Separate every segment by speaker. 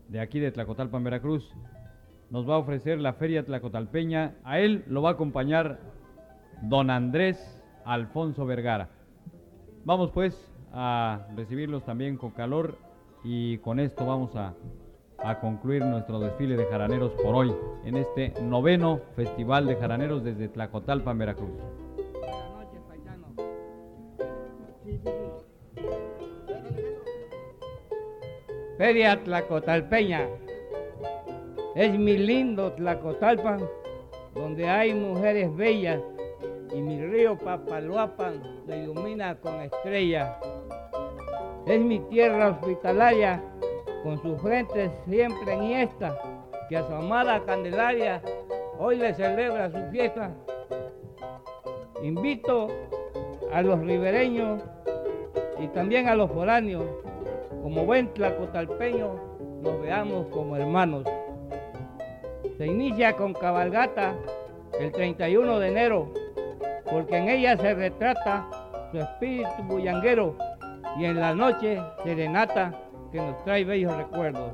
Speaker 1: de aquí de Tlacotalpan, Veracruz, nos va a ofrecer la Feria Tlacotalpeña. A él lo va a acompañar don Andrés Alfonso Vergara. Vamos pues a recibirlos también con calor y con esto vamos a concluir nuestro desfile de jaraneros por hoy en este 9º Festival de Jaraneros desde Tlacotalpan, Veracruz.
Speaker 2: Buenas noches, paisanos. Feria Tlacotalpeña. Es mi lindo Tlacotalpan, donde hay mujeres bellas, y mi río Papaloapan lo ilumina con estrellas. Es mi tierra hospitalaria, con su frente siempre enhiesta, que a su amada Candelaria hoy le celebra su fiesta. Invito a los ribereños y también a los foráneos, como buen tlacotalpeño, nos veamos como hermanos. Se inicia con cabalgata el 31 de enero, porque en ella se retrata su espíritu bullanguero, y en la noche serenata que nos trae bellos recuerdos.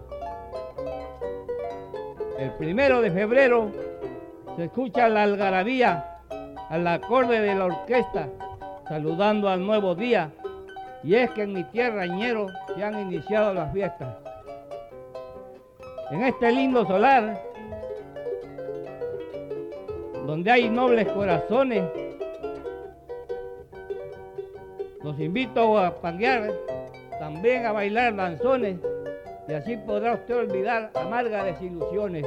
Speaker 2: El 1 de febrero se escucha la algarabía al acorde de la orquesta, saludando al nuevo día, y es que en mi tierra Ñero se han iniciado las fiestas. En este lindo solar, donde hay nobles corazones, los invito a panguear, también a bailar danzones, y así podrá usted olvidar amargas desilusiones.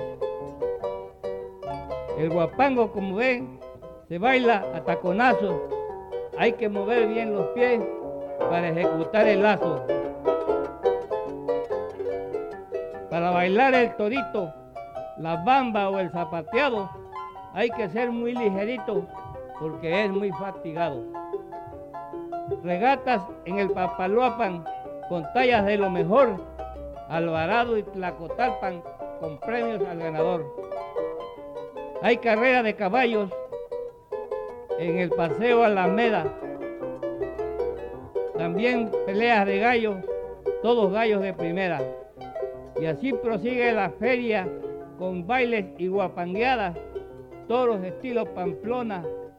Speaker 2: El guapango, como ven, se baila a taconazos, hay que mover bien los pies para ejecutar el lazo. Para bailar el torito, la bamba o el zapateado, hay que ser muy ligerito porque es muy fatigado. Regatas en el Papaloapan con tallas de lo mejor, Alvarado y Tlacotalpan con premios al ganador. Hay carrera de caballos en el Paseo Alameda, también peleas de gallos, todos gallos de primera. Y así prosigue la feria con bailes y guapangueadas, toros estilo Pamplona,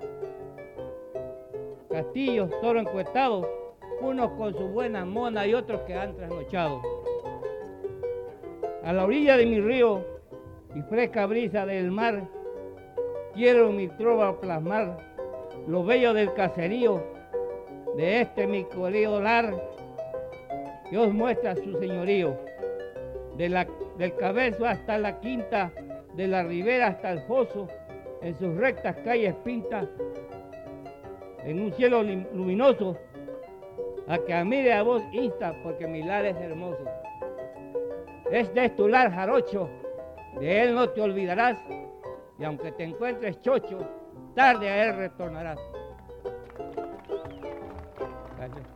Speaker 2: castillos, toros encuestados, unos con su buena mona y otros que han trasnochado. A la orilla de mi río y fresca brisa del mar, quiero mi trova plasmar lo bello del caserío de este mi querido lar, que os muestra su señorío. Del Cabezo hasta la Quinta, de la Ribera hasta el Foso, en sus rectas calles pinta, en un cielo luminoso, a que admire a vos insta, porque mi lar es hermoso. Este es tu lar, jarocho, de él no te olvidarás, y aunque te encuentres chocho, tarde a él retornarás. Gracias.